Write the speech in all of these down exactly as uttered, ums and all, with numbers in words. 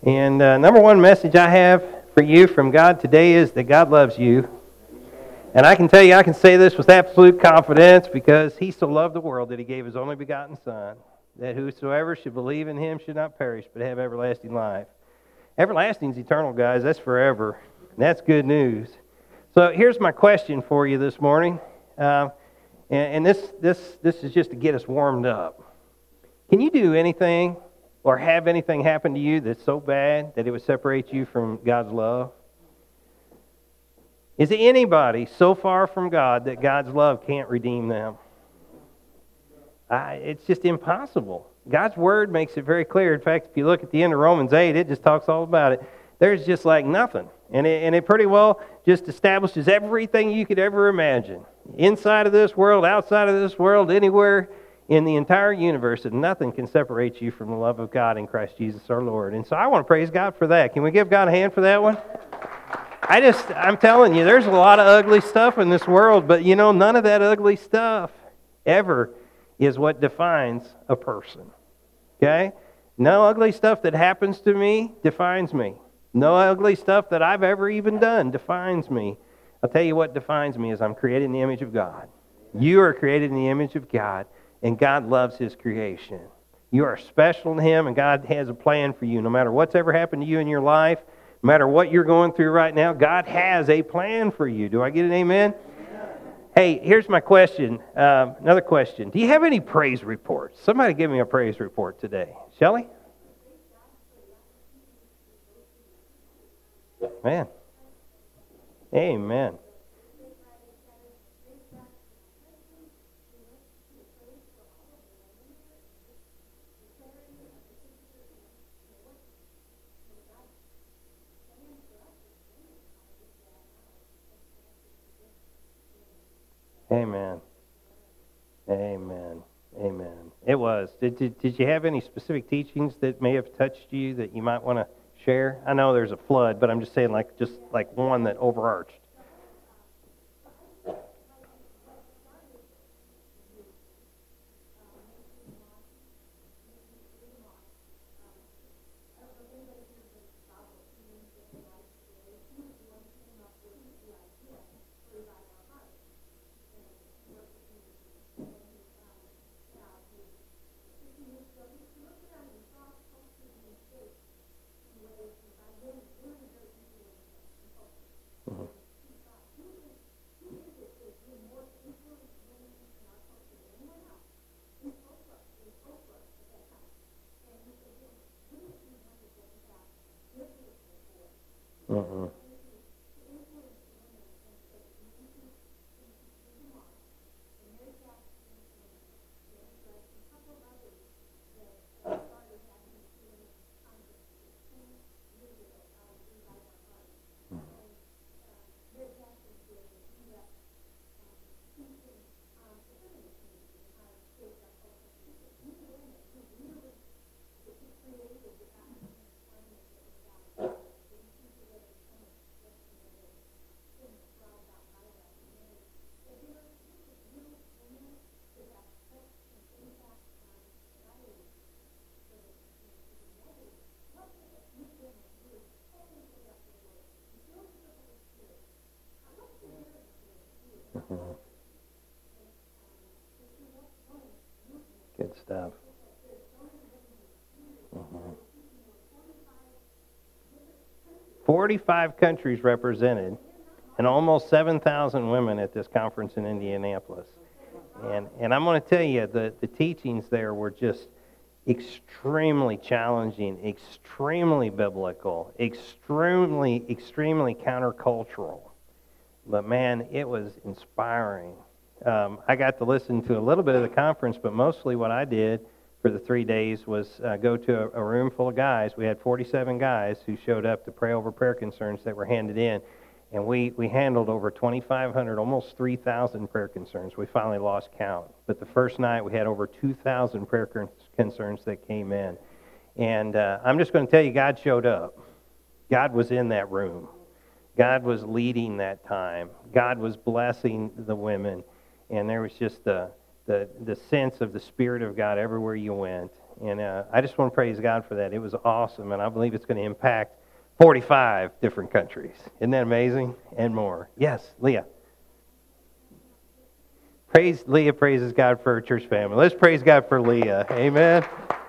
And uh, number one message I have for you from God today is that God loves you. And I can tell you, I can say this with absolute confidence because He so loved the world that He gave His only begotten Son, that whosoever should believe in Him should not perish but have everlasting life. Everlasting is eternal, guys. That's forever. And that's good news. So here's my question for you this morning. Uh, and and this, this, this is just to get us warmed up. Can you do anything or have anything happen to you that's so bad that it would separate you from God's love? Is there anybody so far from God that God's love can't redeem them? I, it's just impossible. God's Word makes it very clear. In fact, if you look at the end of Romans eight, it just talks all about it. There's just like nothing. And it, and it pretty well just establishes everything you could ever imagine. Inside of this world, outside of this world, anywhere in the entire universe, and nothing can separate you from the love of God in Christ Jesus our Lord. And so I want to praise God for that. Can we give God a hand for that one? I just, I'm telling you, there's a lot of ugly stuff in this world, but you know, none of that ugly stuff ever is what defines a person. Okay? No ugly stuff that happens to me defines me. No ugly stuff that I've ever even done defines me. I'll tell you what defines me is I'm created in the image of God. You are created in the image of God, and God loves His creation. You are special to Him, and God has a plan for you. No matter what's ever happened to you in your life, no matter what you're going through right now, God has a plan for you. Do I get an amen? Hey, here's my question. Uh, another question. Do you have any praise reports? Somebody give me a praise report today. Shelley? Man. Amen. Amen. Amen. Amen. It was. Did, did, did you have any specific teachings that may have touched you that you might want to share? I know there's a flood, but I'm just saying like just like one that overarched. Mm-hmm. Mm-hmm. Good stuff. Mm-hmm. forty-five countries represented and almost seven thousand women at this conference in Indianapolis. And and I'm going to tell you, the, the teachings there were just extremely challenging, extremely biblical, extremely, extremely countercultural. But man, it was inspiring. Um, I got to listen to a little bit of the conference, but mostly what I did for the three days was uh, go to a, a room full of guys. We had forty-seven guys who showed up to pray over prayer concerns that were handed in. And we, we handled over twenty-five hundred, almost three thousand prayer concerns. We finally lost count. But the first night we had over two thousand prayer concerns that came in. And uh, I'm just going to tell you, God showed up. God was in that room. God was leading that time. God was blessing the women. And there was just the, the, the sense of the Spirit of God everywhere you went. And uh, I just want to praise God for that. It was awesome, and I believe it's going to impact forty-five different countries. Isn't that amazing? And more. Yes, Leah. Praise Leah praises God for her church family. Let's praise God for Leah. Amen.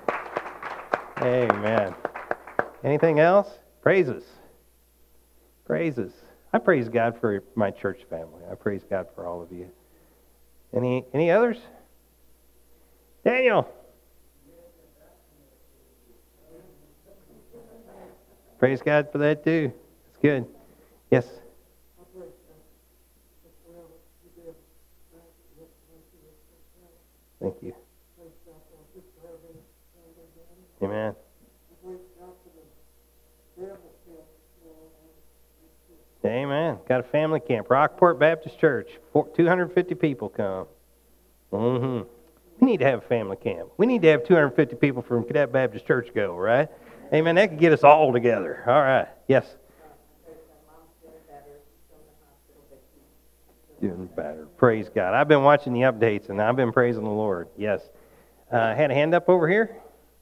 Amen. Anything else? Praises. Praises. I praise God for my church family. I praise God for all of you. Any any others? Daniel. Praise God for that too. It's good. Yes. Thank you. Amen. Amen. Got a family camp. Rockport Baptist Church. two hundred fifty people come. Mm-hmm. We need to have a family camp. We need to have two hundred fifty people from Cadet Baptist Church go, right? Amen. That could get us all together. All right. Yes. Doing better. Praise God. I've been watching the updates, and I've been praising the Lord. Yes. Uh, had a hand up over here.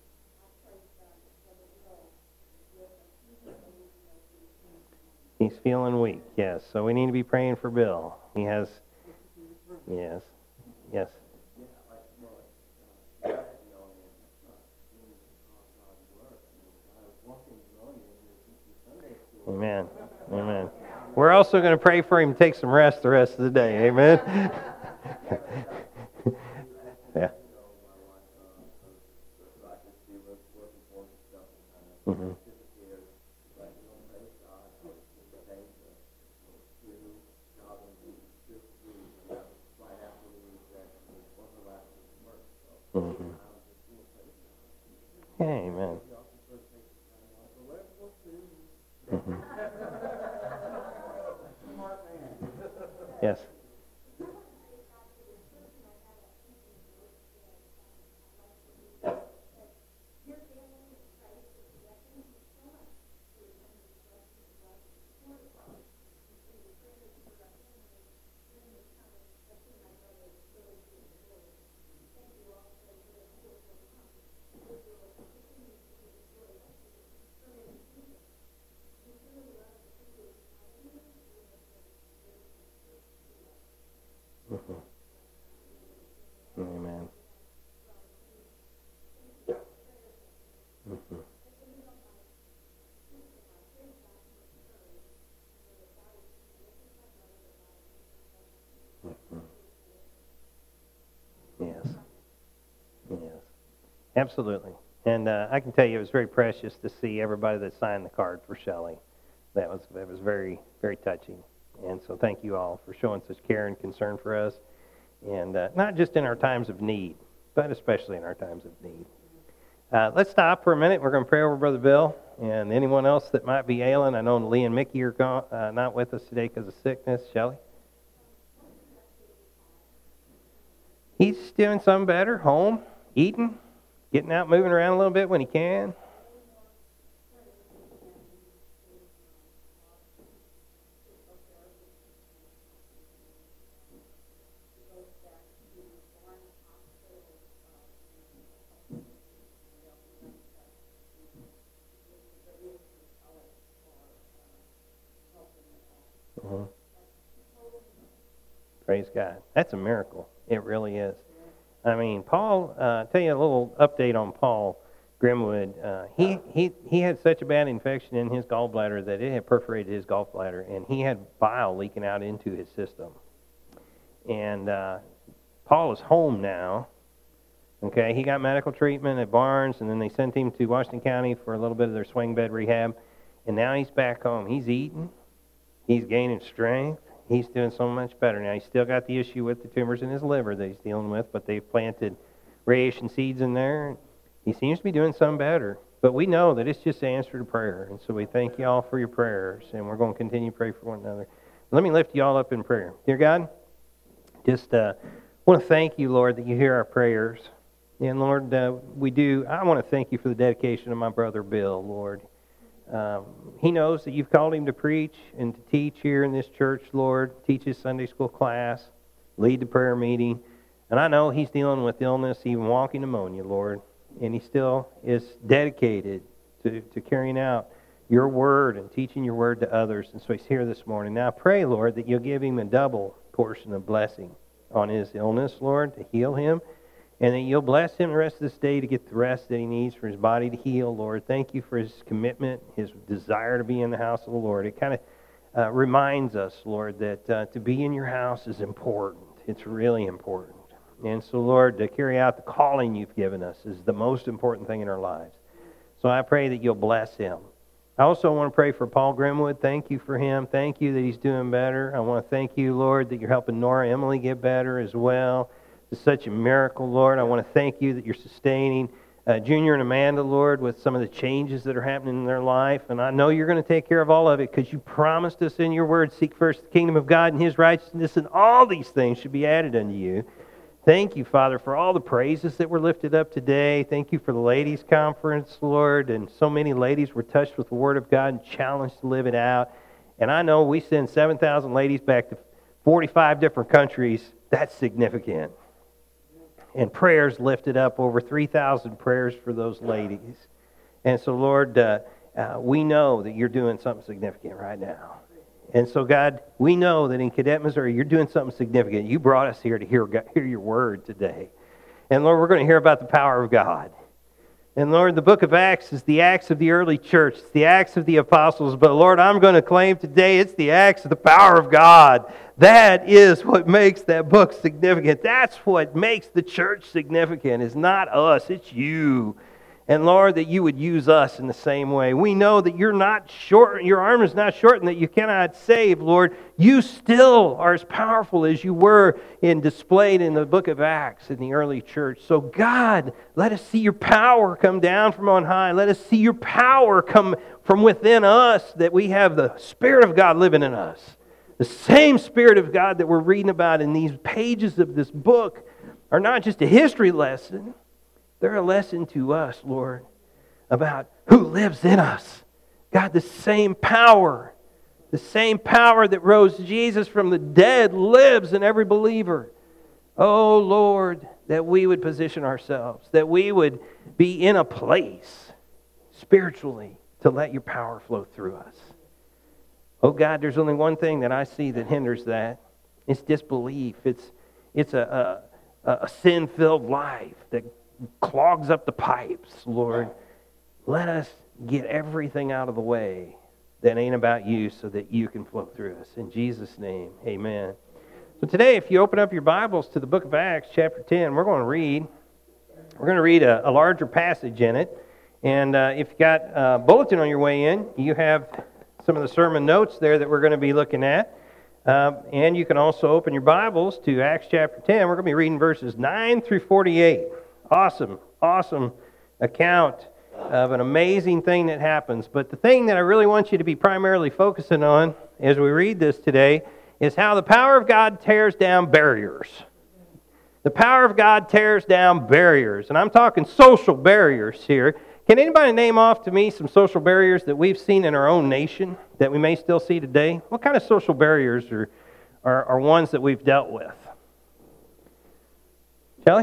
He's feeling weak, yes. So we need to be praying for Bill. He has, yes, yes. Amen, amen. We're also going to pray for him to take some rest the rest of the day, amen? Yeah. Mm-hmm. Mm-hmm. Amen. Mm-hmm. Yes. Mm-hmm. Amen. Mm-hmm. Mm-hmm. Yes. Yes. Absolutely. And uh, I can tell you it was very precious to see everybody that signed the card for Shelley. That was that was very, very touching. And so thank you all for showing such care and concern for us. And uh, not just in our times of need, but especially in our times of need. Uh, let's stop for a minute. We're going to pray over Brother Bill and anyone else that might be ailing. I know Lee and Mickey are gone, uh, not with us today because of sickness. Shelley? He's doing some better, home, eating, getting out, moving around a little bit when he can. Uh-huh. Praise God. That's a miracle. It really is. I mean, Paul, uh, tell you a little update on Paul Grimwood. Uh, he, he, he had such a bad infection in his gallbladder that it had perforated his gallbladder, and he had bile leaking out into his system. And uh, Paul is home now. Okay, he got medical treatment at Barnes, and then they sent him to Washington County for a little bit of their swing bed rehab. And now he's back home. He's eating. He's gaining strength. He's doing so much better. Now, he's still got the issue with the tumors in his liver that he's dealing with, but they've planted radiation seeds in there. He seems to be doing some better. But we know that it's just an answer to prayer. And so we thank you all for your prayers, and we're going to continue to pray for one another. Let me lift you all up in prayer. Dear God, just uh, want to thank you, Lord, that you hear our prayers. And, Lord, uh, we do. I want to thank you for the dedication of my brother Bill, Lord. Um, he knows that you've called him to preach and to teach here in this church, Lord. Teach his Sunday school class, lead the prayer meeting. And I know he's dealing with illness, even walking pneumonia, Lord. and he still is dedicated to, to carrying out your word and teaching your word to others. And so he's here this morning. Now I pray, Lord, that you'll give him a double portion of blessing on his illness, Lord, to heal him. And that you'll bless him the rest of this day to get the rest that he needs for his body to heal, Lord. Thank you for his commitment, his desire to be in the house of the Lord. It kind of uh, reminds us, Lord, that uh, to be in your house is important. It's really important. And so, Lord, to carry out the calling you've given us is the most important thing in our lives. So I pray that you'll bless him. I also want to pray for Paul Grimwood. Thank you for him. Thank you that he's doing better. I want to thank you, Lord, that you're helping Nora Emily get better as well. It's such a miracle, Lord. I want to thank you that you're sustaining uh, Junior and Amanda, Lord, with some of the changes that are happening in their life. And I know you're going to take care of all of it because you promised us in your word, seek first the kingdom of God and his righteousness, and all these things should be added unto you. Thank you, Father, for all the praises that were lifted up today. Thank you for the ladies' conference, Lord. And so many ladies were touched with the word of God and challenged to live it out. And I know we send seven thousand ladies back to forty-five different countries. That's significant. And prayers lifted up, over three thousand prayers for those ladies. And so, Lord, uh, uh, we know that you're doing something significant right now. And so, God, we know that in Cadet, Missouri, you're doing something significant. You brought us here to hear, hear your word today. And, Lord, we're going to hear about the power of God. And, Lord, the book of Acts is the Acts of the early church. It's the Acts of the apostles. But, Lord, I'm going to claim today it's the Acts of the power of God. That is what makes that book significant. That's what makes the church significant. It's not us. It's you. And, Lord, that you would use us in the same way. We know that you're not short, your arm is not shortened, that you cannot save, Lord. You still are as powerful as you were in displayed in the book of Acts in the early church. So, God, let us see your power come down from on high. Let us see your power come from within us, that we have the Spirit of God living in us. The same Spirit of God that we're reading about in these pages of this book are not just a history lesson. They're a lesson to us, Lord, about who lives in us. God, the same power, the same power that rose Jesus from the dead lives in every believer. Oh, Lord, that we would position ourselves, that we would be in a place spiritually to let your power flow through us. Oh, God, there's only one thing that I see that hinders that. It's disbelief. It's, it's a, a, a sin-filled life that clogs up the pipes, Lord. Let us get everything out of the way that ain't about you so that you can flow through us. In Jesus' name, amen. So today, if you open up your Bibles to the book of Acts, chapter ten, we're going to read, we're going to read a, a larger passage in it. And uh, if you got a bulletin on your way in, you have some of the sermon notes there that we're going to be looking at. Um, and you can also open your Bibles to Acts chapter ten. We're going to be reading verses nine through forty-eight. Awesome, awesome account of an amazing thing that happens. But the thing that I really want you to be primarily focusing on as we read this today is how the power of God tears down barriers. The power of God tears down barriers. And I'm talking social barriers here. Can anybody name off to me some social barriers that we've seen in our own nation that we may still see today? What kind of social barriers are, are, are ones that we've dealt with? Shelley?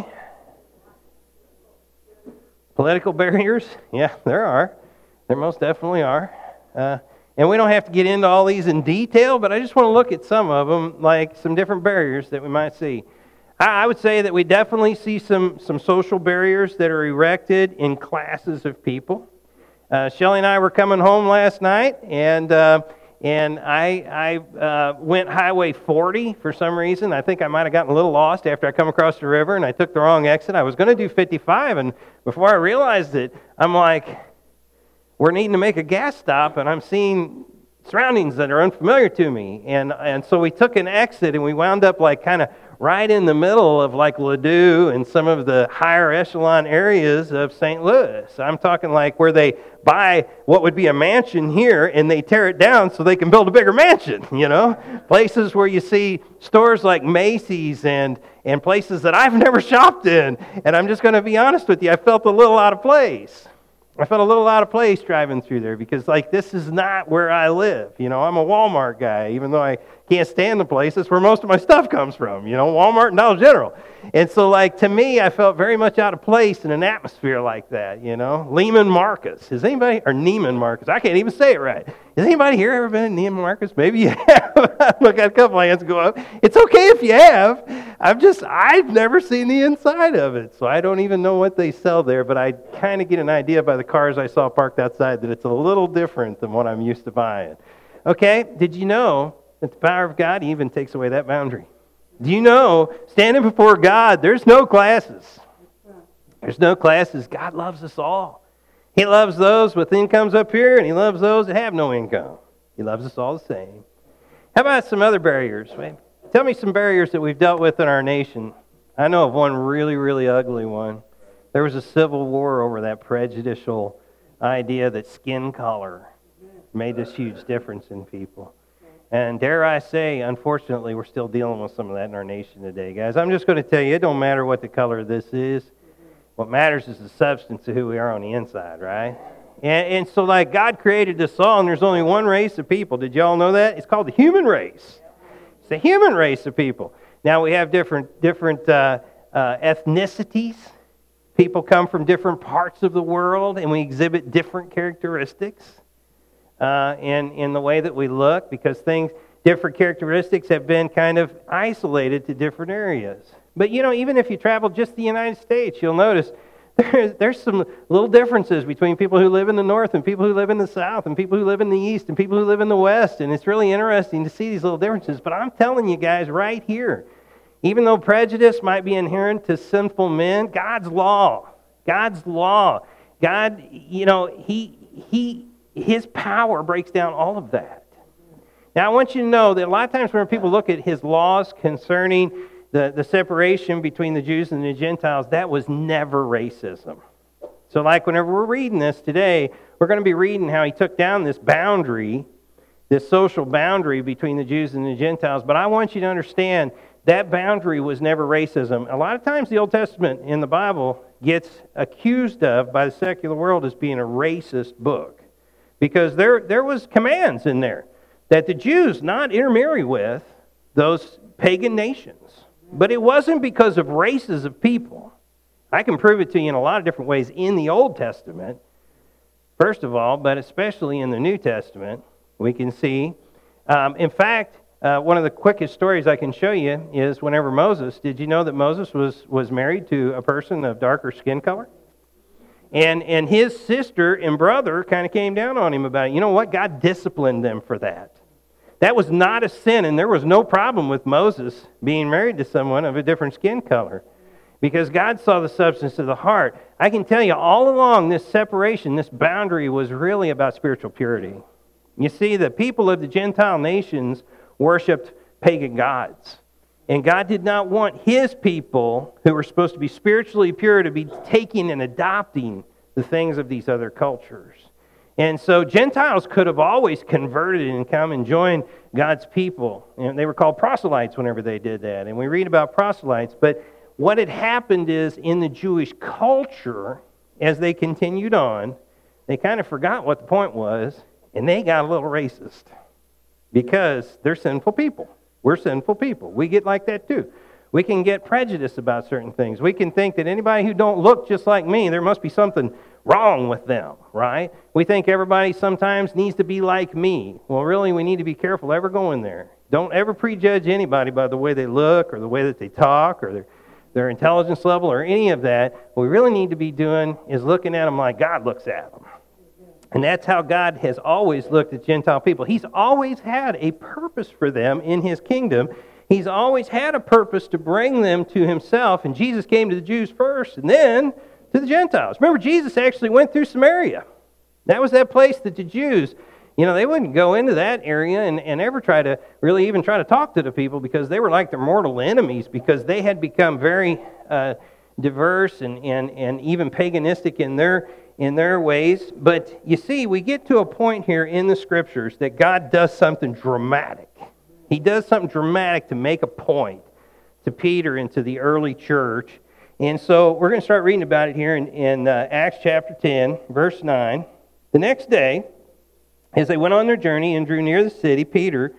Political barriers? Yeah, there are. There most definitely are. Uh, and we don't have to get into all these in detail, but I just want to look at some of them, like some different barriers that we might see. I, I would say that we definitely see some, some social barriers that are erected in classes of people. Uh, Shelley and I were coming home last night, and uh, and I, I uh, went Highway forty for some reason. I think I might have gotten a little lost after I come across the river, and I took the wrong exit. I was going to do fifty-five, and before I realized it, I'm like, we're needing to make a gas stop, and I'm seeing surroundings that are unfamiliar to me. And and so we took an exit, and we wound up like kind of right in the middle of like Ladue and some of the higher echelon areas of Saint Louis. I'm talking like where they buy what would be a mansion here and they tear it down so they can build a bigger mansion, you know? Places where you see stores like Macy's and, and places that I've never shopped in. And I'm just going to be honest with you, I felt a little out of place. I felt a little out of place driving through there because, like, this is not where I live. You know, I'm a Walmart guy, even though I Can't stand the place. That's where most of my stuff comes from, you know, Walmart and Dollar General. And so, like, to me, I felt very much out of place in an atmosphere like that, you know. Neiman Marcus. Has anybody, or Neiman Marcus, I can't even say it right. Has anybody here ever been to Neiman Marcus? Maybe you have. Look, got a couple hands go up. It's okay if you have. I've just, I've never seen the inside of it, so I don't even know what they sell there, but I kind of get an idea by the cars I saw parked outside that it's a little different than what I'm used to buying. Okay, did you know that the power of God even takes away that boundary? Do you know, standing before God, there's no classes. There's no classes. God loves us all. He loves those with incomes up here, and He loves those that have no income. He loves us all the same. How about some other barriers? Tell me some barriers that we've dealt with in our nation. I know of one really, really ugly one. There was a civil war over that prejudicial idea that skin color made this huge difference in people. And dare I say, unfortunately, we're still dealing with some of that in our nation today, guys. I'm just going to tell you, it don't matter what the color of this is. What matters is the substance of who we are on the inside, right? And, and so, like, God created us all, and there's only one race of people. Did you all know that? It's called the human race. It's the human race of people. Now, we have different, different uh, uh, ethnicities. People come from different parts of the world, and we exhibit different characteristics. Uh, in, in the way that we look, because things, different characteristics have been kind of isolated to different areas. But, you know, even if you travel just the United States, you'll notice there's, there's some little differences between people who live in the north and people who live in the south and people who live in the east and people who live in the west. And it's really interesting to see these little differences. But I'm telling you guys right here, even though prejudice might be inherent to sinful men, God's law, God's law, God, you know, He He... His power breaks down all of that. Now, I want you to know that a lot of times when people look at His laws concerning the, the separation between the Jews and the Gentiles, that was never racism. So, like, whenever we're reading this today, we're going to be reading how He took down this boundary, this social boundary between the Jews and the Gentiles. But I want you to understand that boundary was never racism. A lot of times the Old Testament in the Bible gets accused of by the secular world as being a racist book. Because there, there was commands in there that the Jews not intermarry with those pagan nations. But it wasn't because of races of people. I can prove it to you in a lot of different ways in the Old Testament. First of all, but especially in the New Testament, we can see. Um, in fact, uh, one of the quickest stories I can show you is whenever Moses, did you know that Moses was, was married to a person of darker skin color? And and his sister and brother kind of came down on him about it. You know what? God disciplined them for that. That was not a sin, and there was no problem with Moses being married to someone of a different skin color because God saw the substance of the heart. I can tell you all along this separation, this boundary was really about spiritual purity. You see, the people of the Gentile nations worshipped pagan gods. And God did not want His people, who were supposed to be spiritually pure, to be taking and adopting the things of these other cultures. And so Gentiles could have always converted and come and joined God's people. And they were called proselytes whenever they did that. And we read about proselytes. But what had happened is in the Jewish culture, as they continued on, they kind of forgot what the point was, and they got a little racist because they're sinful people. We're sinful people. We get like that too. We can get prejudiced about certain things. We can think that anybody who don't look just like me, there must be something wrong with them, right? We think everybody sometimes needs to be like me. Well, really, we need to be careful ever going there. Don't ever prejudge anybody by the way they look or the way that they talk or their, their intelligence level or any of that. What we really need to be doing is looking at them like God looks at them. And that's how God has always looked at Gentile people. He's always had a purpose for them in His kingdom. He's always had a purpose to bring them to Himself. And Jesus came to the Jews first and then to the Gentiles. Remember, Jesus actually went through Samaria. That was that place that the Jews, you know, they wouldn't go into that area and, and ever try to really even try to talk to the people because they were like their mortal enemies because they had become very uh, diverse and, and, and even paganistic in their in their ways. But you see, we get to a point here in the Scriptures that God does something dramatic. He does something dramatic to make a point to Peter and to the early church. And so we're going to start reading about it here in, in uh, Acts chapter ten, verse nine. The next day, as they went on their journey and drew near the city, Peter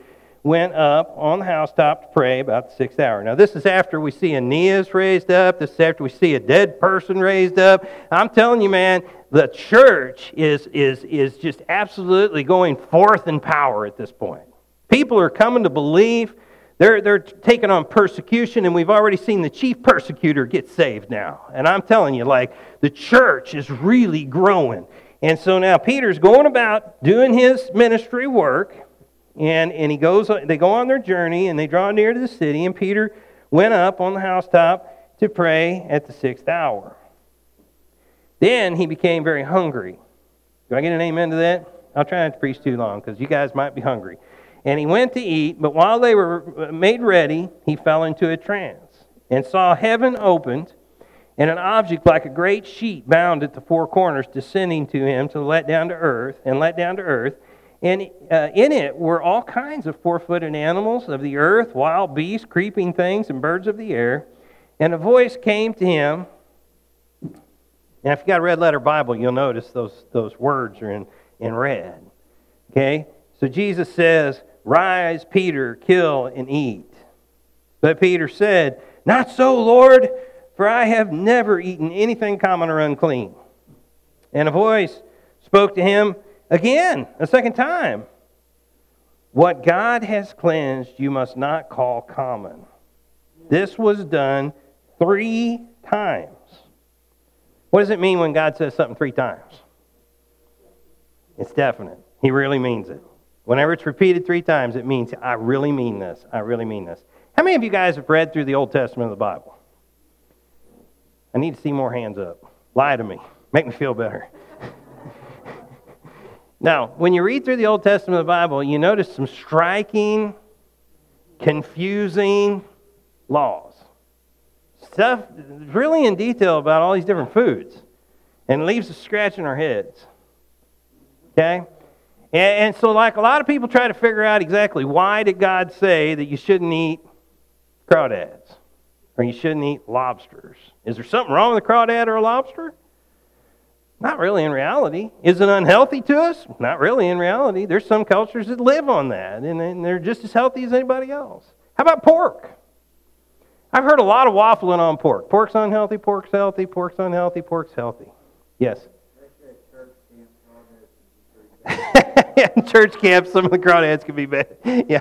went up on the housetop to pray about the sixth hour. Now, this is after we see Aeneas raised up. This is after we see a dead person raised up. I'm telling you, man, the church is, is, is just absolutely going forth in power at this point. People are coming to believe. They're, they're taking on persecution, and we've already seen the chief persecutor get saved now. And I'm telling you, like, the church is really growing. And so now Peter's going about doing his ministry work, and, and he goes. They go on their journey, and they draw near to the city, and Peter went up on the housetop to pray at the sixth hour. Then he became very hungry. Do I get an amen to that? I'll try not to preach too long, because you guys might be hungry. And he went to eat, but while they were made ready, he fell into a trance, and saw heaven opened, and an object like a great sheet bound at the four corners descending to him to let down to earth, and let down to earth. And uh, in it were all kinds of four-footed animals of the earth, wild beasts, creeping things, and birds of the air. And a voice came to him. And if you've got a red-letter Bible, you'll notice those, those words are in, in red. Okay? So Jesus says, "Rise, Peter, kill and eat." But Peter said, "Not so, Lord, for I have never eaten anything common or unclean." And a voice spoke to him again, a second time. "What God has cleansed, you must not call common." This was done three times. What does it mean when God says something three times? It's definite. He really means it. Whenever it's repeated three times, it means, I really mean this. I really mean this. How many of you guys have read through the Old Testament of the Bible? I need to see more hands up. Lie to me. Make me feel better. Now, when you read through the Old Testament of the Bible, you notice some striking, confusing laws. Stuff really in detail about all these different foods. And it leaves us scratching our heads. Okay? And, and so, like, a lot of people try to figure out exactly why did God say that you shouldn't eat crawdads? Or you shouldn't eat lobsters? Is there something wrong with a crawdad or a lobster? Not really in reality. Is it unhealthy to us? Not really in reality. There's some cultures that live on that, and, and they're just as healthy as anybody else. How about pork? I've heard a lot of waffling on pork. Pork's unhealthy, pork's healthy, pork's unhealthy, pork's healthy. Yes? In church camps, some of the crawdads can be bad. Yeah.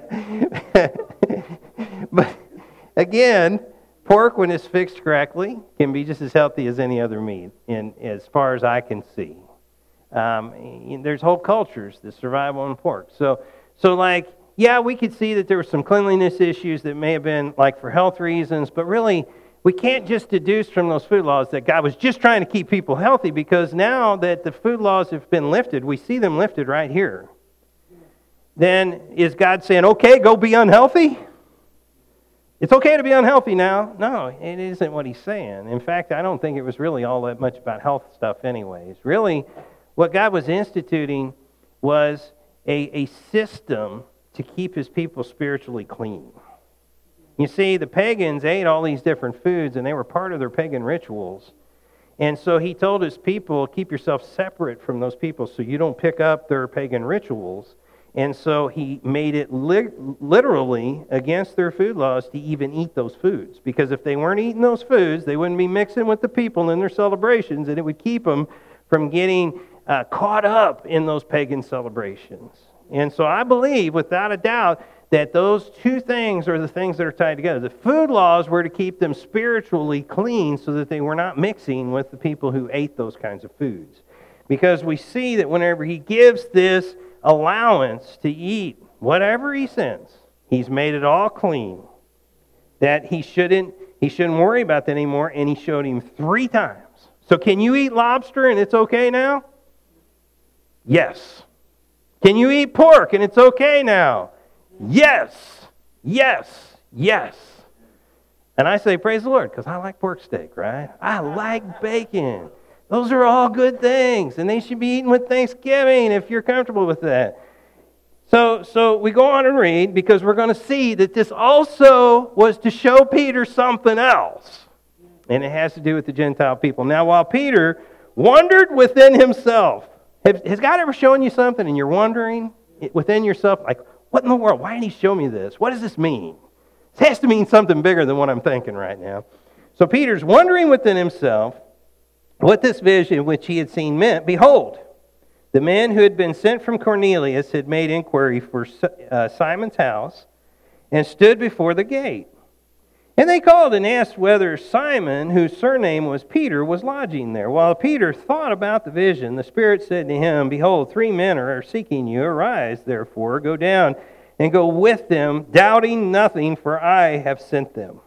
But again, pork, when it's fixed correctly, can be just as healthy as any other meat, in, as far as I can see. Um, there's whole cultures that survive on pork. So, so like, yeah, we could see that there were some cleanliness issues that may have been like for health reasons, but really, we can't just deduce from those food laws that God was just trying to keep people healthy, because now that the food laws have been lifted, we see them lifted right here. Then is God saying, okay, go be unhealthy? It's okay to be unhealthy now. No, it isn't what he's saying. In fact, I don't think it was really all that much about health stuff anyways. Really, what God was instituting was a, a system to keep his people spiritually clean. You see, the pagans ate all these different foods, and they were part of their pagan rituals. And so he told his people, keep yourself separate from those people so you don't pick up their pagan rituals. And so he made it li- literally against their food laws to even eat those foods. Because if they weren't eating those foods, they wouldn't be mixing with the people in their celebrations, and it would keep them from getting uh, caught up in those pagan celebrations. And so I believe, without a doubt, that those two things are the things that are tied together. The food laws were to keep them spiritually clean so that they were not mixing with the people who ate those kinds of foods. Because we see that whenever he gives this allowance to eat whatever he sends, he's made it all clean. That he shouldn't, he shouldn't worry about that anymore, and he showed him three times. So can you eat lobster and it's okay now? Yes. Can you eat pork and it's okay now? Yes, yes, yes. And I say, praise the Lord, because I like pork steak, right? I like bacon. Those are all good things, and they should be eaten with Thanksgiving if you're comfortable with that. So, so we go on and read, because we're going to see that this also was to show Peter something else. And it has to do with the Gentile people. Now, while Peter wondered within himself, has God ever shown you something and you're wondering within yourself, like, What in the world? Why did he show me this? What does this mean? It has to mean something bigger than what I'm thinking right now. So Peter's wondering within himself what this vision which he had seen meant. Behold, the man who had been sent from Cornelius had made inquiry for uh, Simon's house and stood before the gate. And they called and asked whether Simon, whose surname was Peter, was lodging there. While Peter thought about the vision, the Spirit said to him, Behold, three men are seeking you. Arise, therefore, go down and go with them, doubting nothing, for I have sent them.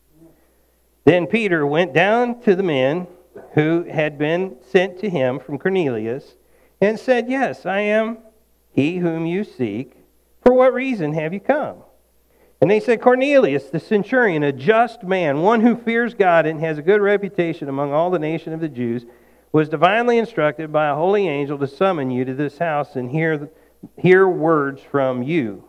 Then Peter went down to the men who had been sent to him from Cornelius and said, Yes, I am he whom you seek. For what reason have you come? And they said, Cornelius, the centurion, a just man, one who fears God and has a good reputation among all the nation of the Jews, was divinely instructed by a holy angel to summon you to this house and hear, hear words from you.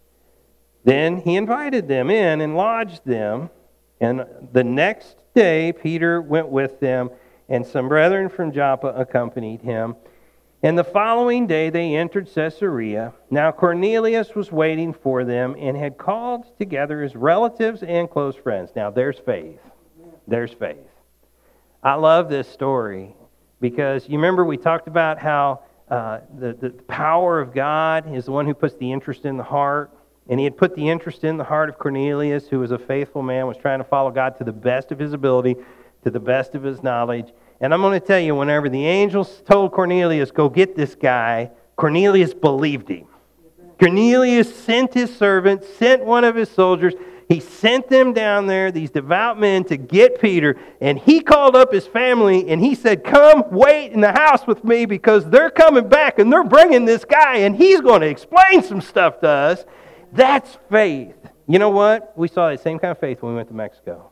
Then he invited them in and lodged them. And the next day Peter went with them, and some brethren from Joppa accompanied him. And the following day they entered Caesarea. Now Cornelius was waiting for them and had called together his relatives and close friends. Now there's faith. There's faith. I love this story because you remember we talked about how uh, the, the power of God is the one who puts the interest in the heart. And he had put the interest in the heart of Cornelius, who was a faithful man, was trying to follow God to the best of his ability, to the best of his knowledge. And I'm going to tell you, whenever the angels told Cornelius, go get this guy, Cornelius believed him. Cornelius sent his servant, sent one of his soldiers. He sent them down there, these devout men, to get Peter. And he called up his family and he said, come wait in the house with me because they're coming back and they're bringing this guy and he's going to explain some stuff to us. That's faith. You know what? We saw that same kind of faith when we went to Mexico.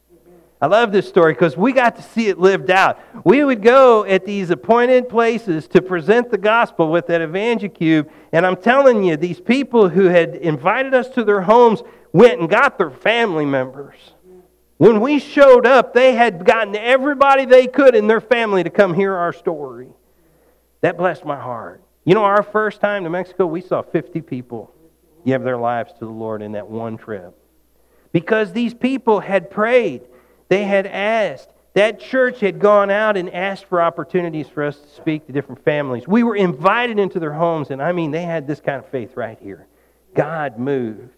I love this story because we got to see it lived out. We would go at these appointed places to present the gospel with that EvangeCube, and I'm telling you, these people who had invited us to their homes went and got their family members. When we showed up, they had gotten everybody they could in their family to come hear our story. That blessed my heart. You know, our first time to Mexico, we saw fifty people give their lives to the Lord in that one trip. Because these people had prayed. They had asked. That church had gone out and asked for opportunities for us to speak to different families. We were invited into their homes, and I mean, they had this kind of faith right here. God moved.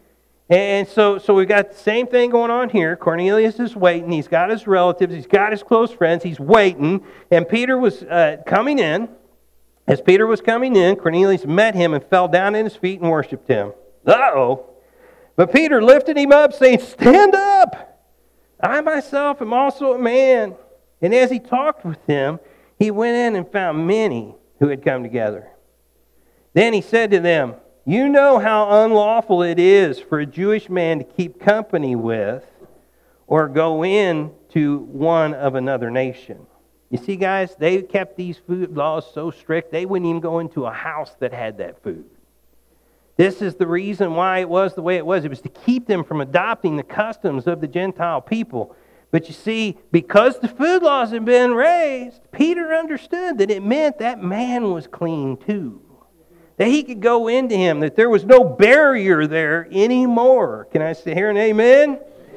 And so, so we've got the same thing going on here. Cornelius is waiting. He's got his relatives. He's got his close friends. He's waiting. And Peter was uh, coming in. As Peter was coming in, Cornelius met him and fell down at his feet and worshipped him. Uh-oh. But Peter lifted him up, saying, stand up! I myself am also a man. And as he talked with him, he went in and found many who had come together. Then he said to them, you know how unlawful it is for a Jewish man to keep company with or go in to one of another nation. You see, guys, they kept these food laws so strict, they wouldn't even go into a house that had that food. This is the reason why it was the way it was. It was to keep them from adopting the customs of the Gentile people. But you see, because the food laws had been raised, Peter understood that it meant that man was clean too. That he could go into him, that there was no barrier there anymore. Can I say here an amen?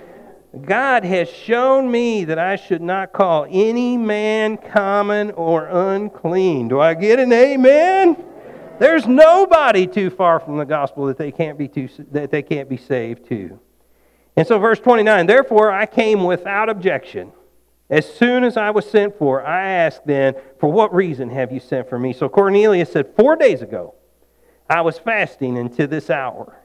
God has shown me that I should not call any man common or unclean. Do I get an amen? There's nobody too far from the gospel that they can't be too, that they can't be saved to. And so verse twenty-nine, therefore I came without objection. As soon as I was sent for, I asked then, for what reason have you sent for me? So Cornelius said, four days ago, I was fasting until this hour.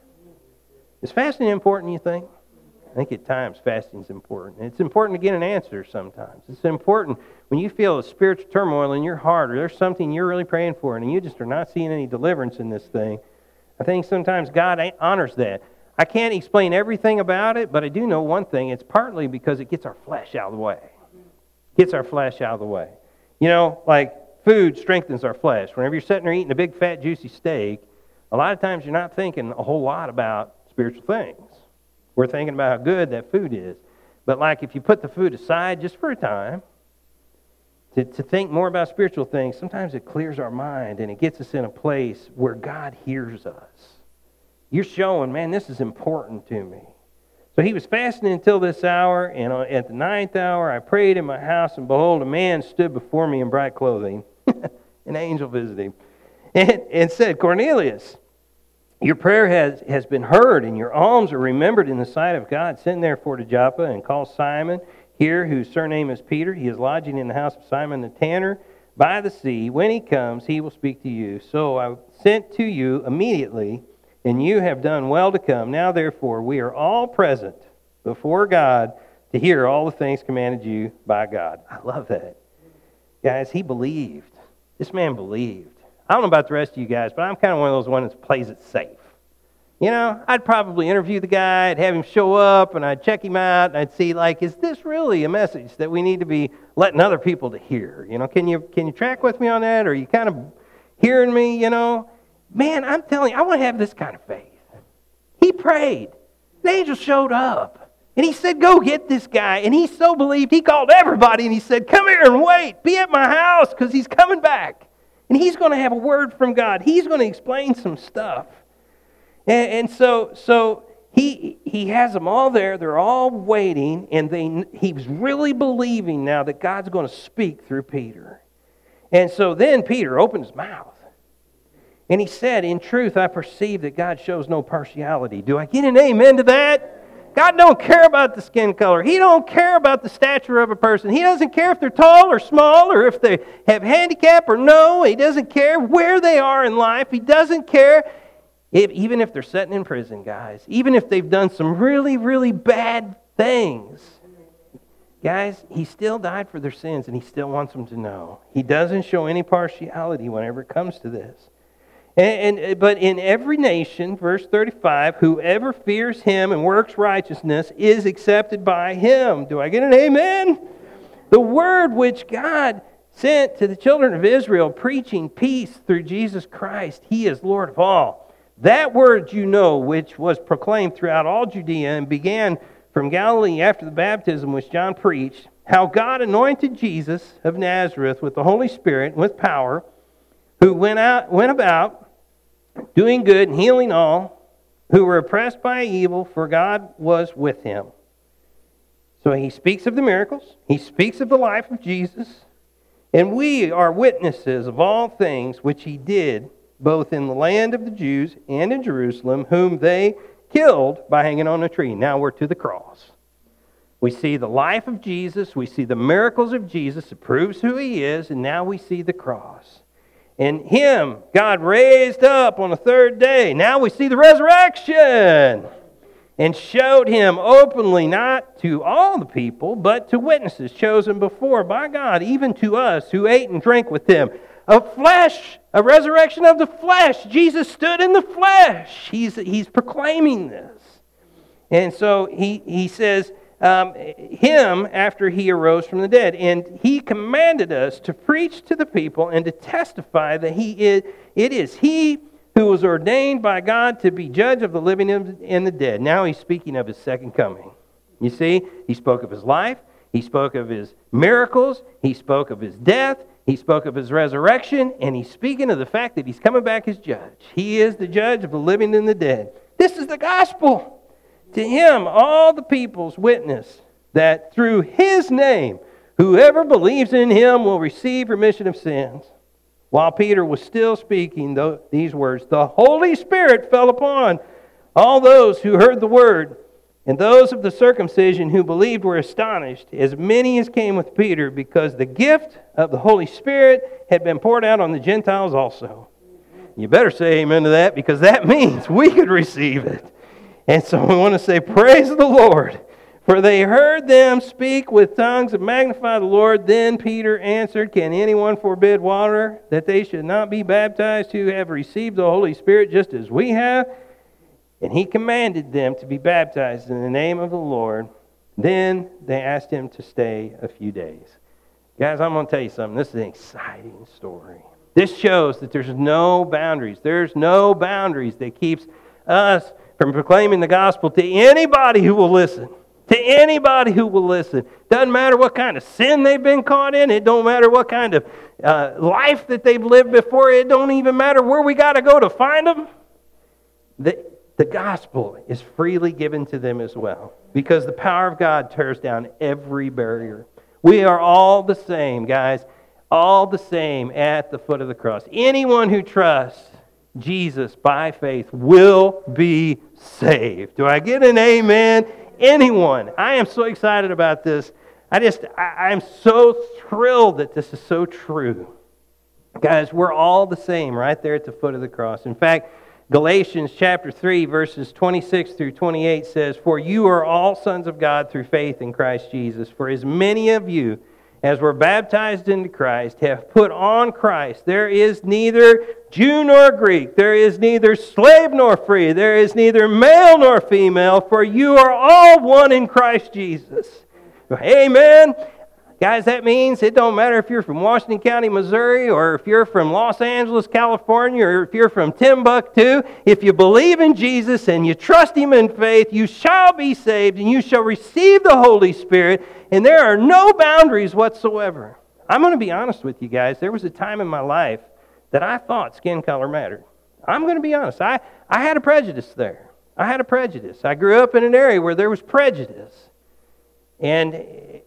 Is fasting important, you think? I think at times fasting is important. It's important to get an answer sometimes. It's important when you feel a spiritual turmoil in your heart or there's something you're really praying for and you just are not seeing any deliverance in this thing. I think sometimes God honors that. I can't explain everything about it, but I do know one thing. It's partly because it gets our flesh out of the way. Gets our flesh out of the way. You know, like food strengthens our flesh. Whenever you're sitting there eating a big, fat, juicy steak, a lot of times you're not thinking a whole lot about spiritual things. We're thinking about how good that food is. But like if you put the food aside just for a time, to, to think more about spiritual things, sometimes it clears our mind and it gets us in a place where God hears us. you're showing, man, this is important to me. So he was fasting until this hour, and at the ninth hour I prayed in my house, and behold, a man stood before me in bright clothing. An angel visited him, and, and said, Cornelius, your prayer has, has been heard, and your alms are remembered in the sight of God. Send therefore to Joppa, and call Simon here, whose surname is Peter. He is lodging in the house of Simon the tanner by the sea. When he comes, he will speak to you. So I sent to you immediately, and you have done well to come. Now, therefore, we are all present before God to hear all the things commanded you by God. I love that. Guys, he believed. This man believed. I don't know about the rest of you guys, but I'm kind of one of those ones that plays it safe. You know, I'd probably interview the guy, I'd have him show up, and I'd check him out, and I'd see, like, is this really a message that we need to be letting other people to hear? You know, can you can you track with me on that? Or are you kind of hearing me, you know? Man, I'm telling you, I want to have this kind of faith. He prayed. The angel showed up. And he said, go get this guy. And he so believed, he called everybody and he said, come here and wait. Be at my house because he's coming back. And he's going to have a word from God. He's going to explain some stuff. And, and so so he he has them all there. They're all waiting. And they he's really believing now that God's going to speak through Peter. And so then Peter opened his mouth. And he said, in truth, I perceive that God shows no partiality. Do I get an amen to that? God don't care about the skin color. He don't care about the stature of a person. He doesn't care if they're tall or small or if they have handicap or no. He doesn't care where they are in life. He doesn't care if, even if they're sitting in prison, guys. Even if they've done some really, really bad things. Guys, he still died for their sins and he still wants them to know. He doesn't show any partiality whenever it comes to this. And, and but in every nation, verse thirty-five, whoever fears him and works righteousness is accepted by him. Do I get an amen? The word which God sent to the children of Israel, preaching peace through Jesus Christ. He is Lord of all. That word you know, which was proclaimed throughout all Judea and began from Galilee after the baptism which John preached, how God anointed Jesus of Nazareth with the Holy Spirit and with power, who went out, went about doing good and healing all who were oppressed by evil, for God was with him. So he speaks of the miracles. He speaks of the life of Jesus. And we are witnesses of all things which he did, both in the land of the Jews and in Jerusalem, whom they killed by hanging on a tree. Now we're to the cross. We see the life of Jesus. We see the miracles of Jesus. It proves who he is. And now we see the cross. And him, God raised up on the third day. Now we see the resurrection. And showed him openly, not to all the people, but to witnesses chosen before by God, even to us who ate and drank with him. A flesh, a resurrection of the flesh. Jesus stood in the flesh. He's, he's proclaiming this. And so he, he says, Um, him after he arose from the dead. And he commanded us to preach to the people and to testify that he is, it is he who was ordained by God to be judge of the living and the dead. Now he's speaking of his second coming. You see, he spoke of his life. He spoke of his miracles. He spoke of his death. He spoke of his resurrection. And he's speaking of the fact that he's coming back as judge. He is the judge of the living and the dead. This is the gospel. To him, all the peoples witness that through his name, whoever believes in him will receive remission of sins. While Peter was still speaking these words, the Holy Spirit fell upon all those who heard the word. And those of the circumcision who believed were astonished, as many as came with Peter, because the gift of the Holy Spirit had been poured out on the Gentiles also. You better say amen to that, because that means we could receive it. And so we want to say, praise the Lord. For they heard them speak with tongues and magnify the Lord. Then Peter answered, can anyone forbid water that they should not be baptized who have received the Holy Spirit just as we have? And he commanded them to be baptized in the name of the Lord. Then they asked him to stay a few days. Guys, I'm going to tell you something. This is an exciting story. This shows that there's no boundaries. There's no boundaries that keeps us from proclaiming the gospel to anybody who will listen. To anybody who will listen. Doesn't matter what kind of sin they've been caught in. It don't matter what kind of uh, life that they've lived before. It don't even matter where we got to go to find them. The, the gospel is freely given to them as well, because the power of God tears down every barrier. We are all the same, guys, all the same at the foot of the cross. Anyone who trusts Jesus by faith will be saved. Do I get an amen? Anyone. I am so excited about this. I just, I, I'm so thrilled that this is so true. Guys, we're all the same right there at the foot of the cross. In fact, Galatians chapter three, verses twenty-six through twenty-eight says, "For you are all sons of God through faith in Christ Jesus. For as many of you as were baptized into Christ have put on Christ. There is neither Jew nor Greek. There is neither slave nor free. There is neither male nor female. For you are all one in Christ Jesus." Amen. Guys, that means it don't matter if you're from Washington County, Missouri, or if you're from Los Angeles, California, or if you're from Timbuktu. If you believe in Jesus and you trust Him in faith, you shall be saved and you shall receive the Holy Spirit, and there are no boundaries whatsoever. I'm going to be honest with you guys. There was a time in my life that I thought skin color mattered. I'm going to be honest. I, I had a prejudice there. I had a prejudice. I grew up in an area where there was prejudice. And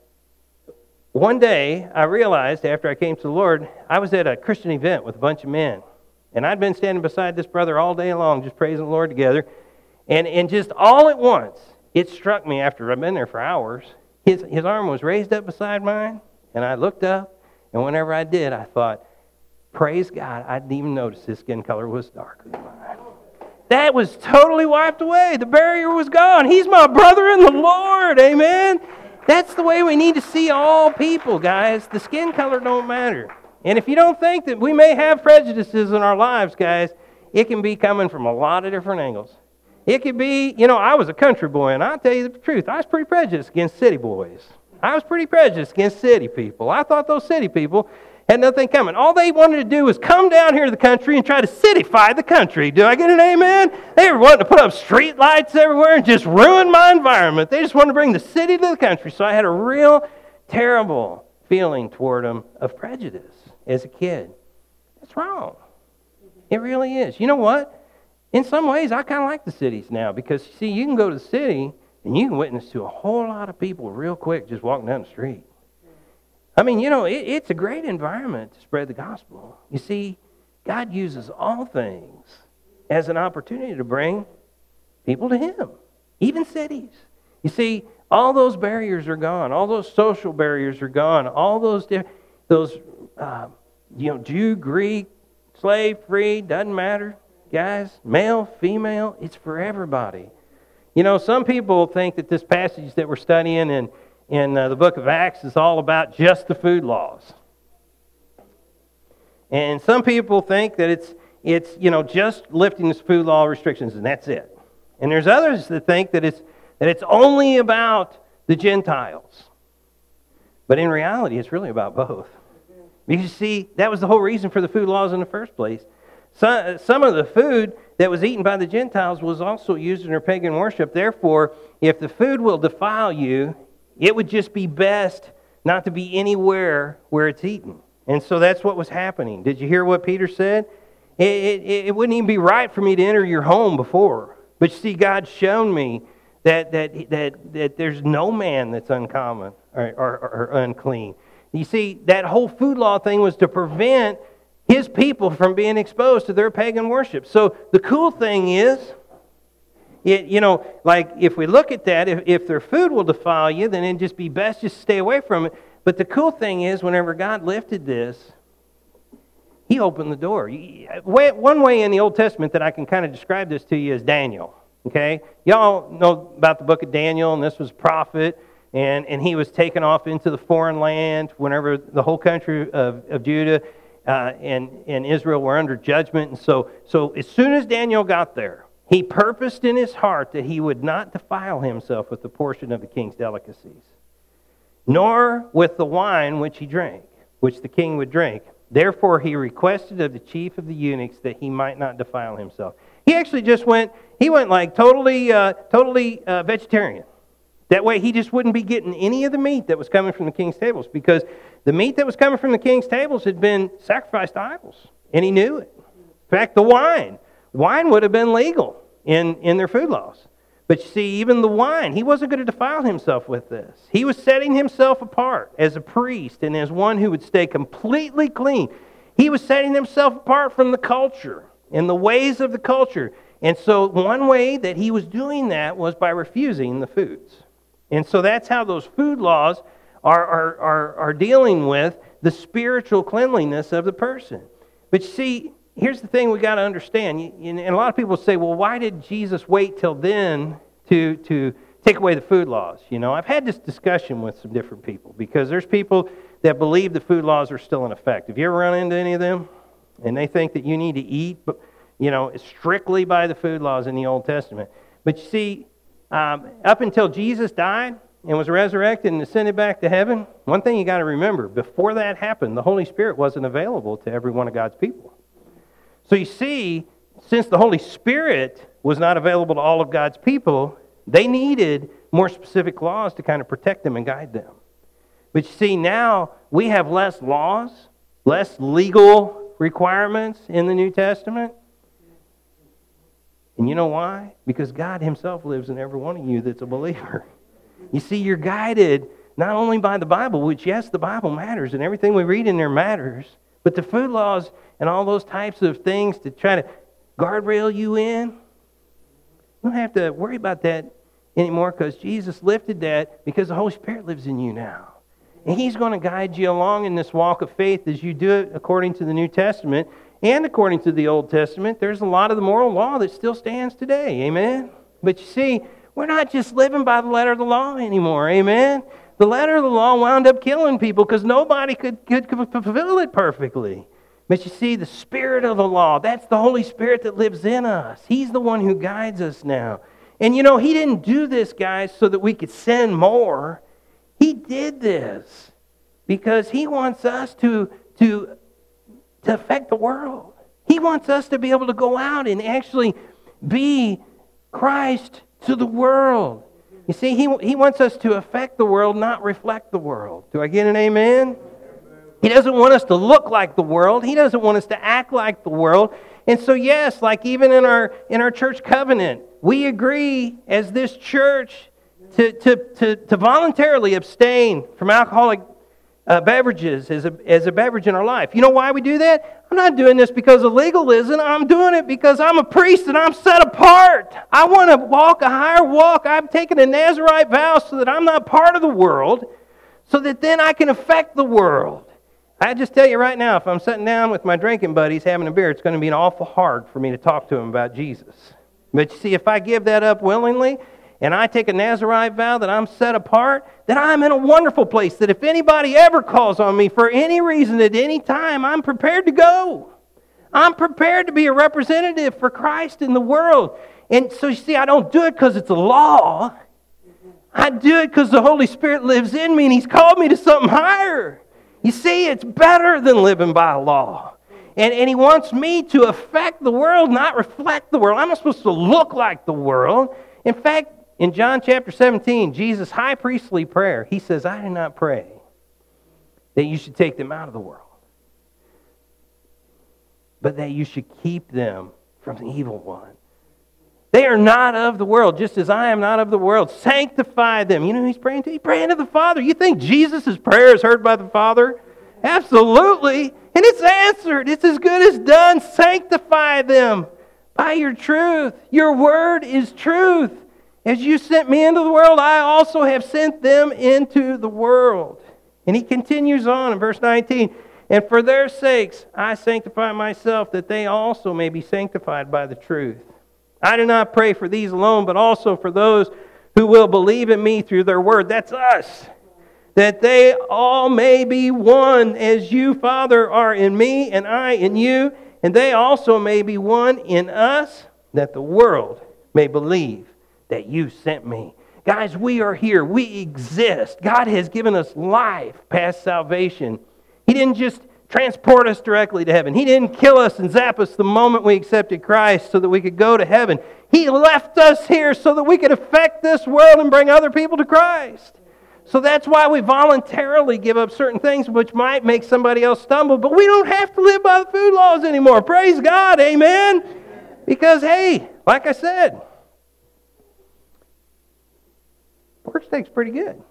one day, I realized after I came to the Lord, I was at a Christian event with a bunch of men. And I'd been standing beside this brother all day long, just praising the Lord together. And, and just all at once, it struck me after I'd been there for hours, his, his arm was raised up beside mine, and I looked up, and whenever I did, I thought, praise God, I didn't even notice his skin color was darker than mine. That was totally wiped away. The barrier was gone. He's my brother in the Lord. Amen. That's the way we need to see all people, guys. The skin color don't matter. And if you don't think that we may have prejudices in our lives, guys, it can be coming from a lot of different angles. It could be, you know, I was a country boy, and I'll tell you the truth, I was pretty prejudiced against city boys. I was pretty prejudiced against city people. I thought those city people had nothing coming. All they wanted to do was come down here to the country and try to cityfy the country. Do I get an amen? They were wanting to put up street lights everywhere and just ruin my environment. They just wanted to bring the city to the country. So I had a real terrible feeling toward them of prejudice as a kid. That's wrong. It really is. You know what? In some ways, I kind of like the cities now because, see, you can go to the city and you can witness to a whole lot of people real quick just walking down the street. I mean, you know, it, it's a great environment to spread the gospel. You see, God uses all things as an opportunity to bring people to Him, even cities. You see, all those barriers are gone. All those social barriers are gone. All those, those uh, you know, Jew, Greek, slave, free, doesn't matter. Guys, male, female, it's for everybody. You know, some people think that this passage that we're studying in in uh, the book of Acts is all about just the food laws. And some people think that it's, it's you know, just lifting the food law restrictions and that's it. And there's others that think that it's, that it's only about the Gentiles. But in reality, it's really about both. Because you see, that was the whole reason for the food laws in the first place. Some, some of the food that was eaten by the Gentiles was also used in their pagan worship. Therefore, if the food will defile you, it would just be best not to be anywhere where it's eaten. And so that's what was happening. Did you hear what Peter said? It, it, it wouldn't even be right for me to enter your home before. But you see, God's shown me that that that, that there's no man that's uncommon or, or, or unclean. You see, that whole food law thing was to prevent His people from being exposed to their pagan worship. So the cool thing is, It, you know, like if we look at that, if, if their food will defile you, then it'd just be best just to stay away from it. But the cool thing is, whenever God lifted this, He opened the door. One way in the Old Testament that I can kind of describe this to you is Daniel. Okay? Y'all know about the book of Daniel, and this was a prophet, and, and he was taken off into the foreign land whenever the whole country of, of Judah uh, and, and Israel were under judgment. And so, so as soon as Daniel got there, he purposed in his heart that he would not defile himself with the portion of the king's delicacies, nor with the wine which he drank, which the king would drink. Therefore he requested of the chief of the eunuchs that he might not defile himself. He actually just went, he went like totally, uh, totally uh, vegetarian. That way he just wouldn't be getting any of the meat that was coming from the king's tables, because the meat that was coming from the king's tables had been sacrificed to idols, and he knew it. In fact, the wine. Wine would have been legal. in, in their food laws. But you see, even the wine, he wasn't going to defile himself with this. He was setting himself apart as a priest and as one who would stay completely clean. He was setting himself apart from the culture and the ways of the culture. And so one way that he was doing that was by refusing the foods. And so that's how those food laws are, are, are, are dealing with the spiritual cleanliness of the person. But you see, here's the thing we got to understand. And a lot of people say, well, why did Jesus wait till then to, to take away the food laws? You know, I've had this discussion with some different people because there's people that believe the food laws are still in effect. Have you ever run into any of them? And they think that you need to eat, you know, strictly by the food laws in the Old Testament. But you see, um, up until Jesus died and was resurrected and ascended back to heaven, one thing you got to remember, before that happened, the Holy Spirit wasn't available to every one of God's people. So you see, since the Holy Spirit was not available to all of God's people, they needed more specific laws to kind of protect them and guide them. But you see, now we have less laws, less legal requirements in the New Testament. And you know why? Because God himself lives in every one of you that's a believer. You see, you're guided not only by the Bible, which, yes, the Bible matters, and everything we read in there matters, but the food laws and all those types of things to try to guardrail you in, you don't have to worry about that anymore because Jesus lifted that because the Holy Spirit lives in you now. And he's going to guide you along in this walk of faith as you do it according to the New Testament and according to the Old Testament. There's a lot of the moral law that still stands today. Amen? But you see, we're not just living by the letter of the law anymore. Amen? The letter of the law wound up killing people because nobody could, could, could fulfill it perfectly. But you see, the Spirit of the law, that's the Holy Spirit that lives in us. He's the one who guides us now. And you know, he didn't do this, guys, so that we could sin more. He did this because he wants us to, to, to affect the world. He wants us to be able to go out and actually be Christ to the world. You see, he, he wants us to affect the world, not reflect the world. Do I get an amen? He doesn't want us to look like the world. He doesn't want us to act like the world. And so, yes, like even in our in our church covenant, we agree as this church to, to, to, to voluntarily abstain from alcoholic uh, beverages as a, as a beverage in our life. You know why we do that? I'm not doing this because of legalism. I'm doing it because I'm a priest and I'm set apart. I want to walk a higher walk. I've taken a Nazirite vow so that I'm not part of the world, so that then I can affect the world. I just tell you right now, if I'm sitting down with my drinking buddies having a beer, it's going to be awful hard for me to talk to them about Jesus. But you see, if I give that up willingly, and I take a Nazirite vow that I'm set apart, then I'm in a wonderful place that if anybody ever calls on me for any reason at any time, I'm prepared to go. I'm prepared to be a representative for Christ in the world. And so you see, I don't do it because it's a law. I do it because the Holy Spirit lives in me and He's called me to something higher. You see, it's better than living by law. And, and He wants me to affect the world, not reflect the world. I'm not supposed to look like the world. In fact, in John chapter seventeen, Jesus' high priestly prayer, He says, I do not pray that you should take them out of the world, but that you should keep them from the evil one. They are not of the world, just as I am not of the world. Sanctify them. You know who He's praying to? He's praying to the Father. You think Jesus' prayer is heard by the Father? Absolutely. And it's answered. It's as good as done. Sanctify them by your truth. Your word is truth. As you sent me into the world, I also have sent them into the world. And He continues on in verse nineteen. And for their sakes I sanctify myself, that they also may be sanctified by the truth. I do not pray for these alone, but also for those who will believe in me through their word. That's us. That they all may be one, as you, Father, are in me, and I in you, and they also may be one in us, that the world may believe that you sent me. Guys, we are here. We exist. God has given us life past salvation. He didn't just transport us directly to heaven. He didn't kill us and zap us the moment we accepted Christ so that we could go to heaven. He left us here so that we could affect this world and bring other people to Christ. So that's why we voluntarily give up certain things which might make somebody else stumble, but we don't have to live by the food laws anymore. Praise God, amen? Because, hey, like I said, pork steak's pretty good.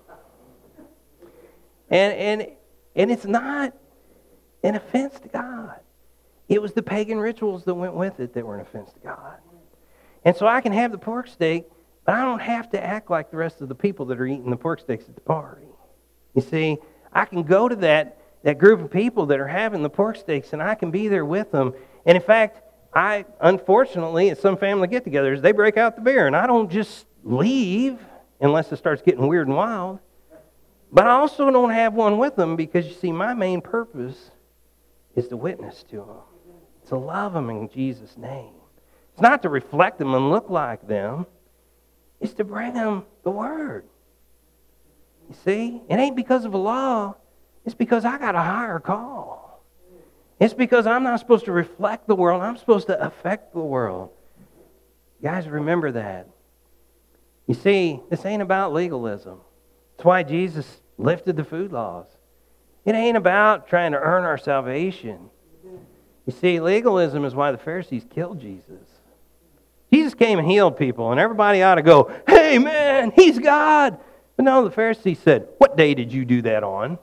And, and, and it's not an offense to God. It was the pagan rituals that went with it that were an offense to God. And so I can have the pork steak, but I don't have to act like the rest of the people that are eating the pork steaks at the party. You see, I can go to that, that group of people that are having the pork steaks, and I can be there with them. And in fact, I, unfortunately, at some family get-togethers, they break out the beer, and I don't just leave unless it starts getting weird and wild. But I also don't have one with them because, you see, my main purpose is to witness to them, to love them in Jesus' name. It's not to reflect them and look like them. It's to bring them the Word. You see, it ain't because of a law. It's because I got a higher call. It's because I'm not supposed to reflect the world. I'm supposed to affect the world. Guys, remember that. You see, this ain't about legalism. That's why Jesus lifted the food laws. It ain't about trying to earn our salvation. You see, legalism is why the Pharisees killed Jesus. Jesus came and healed people, and everybody ought to go, hey, man, he's God. But no, the Pharisees said, what day did you do that on?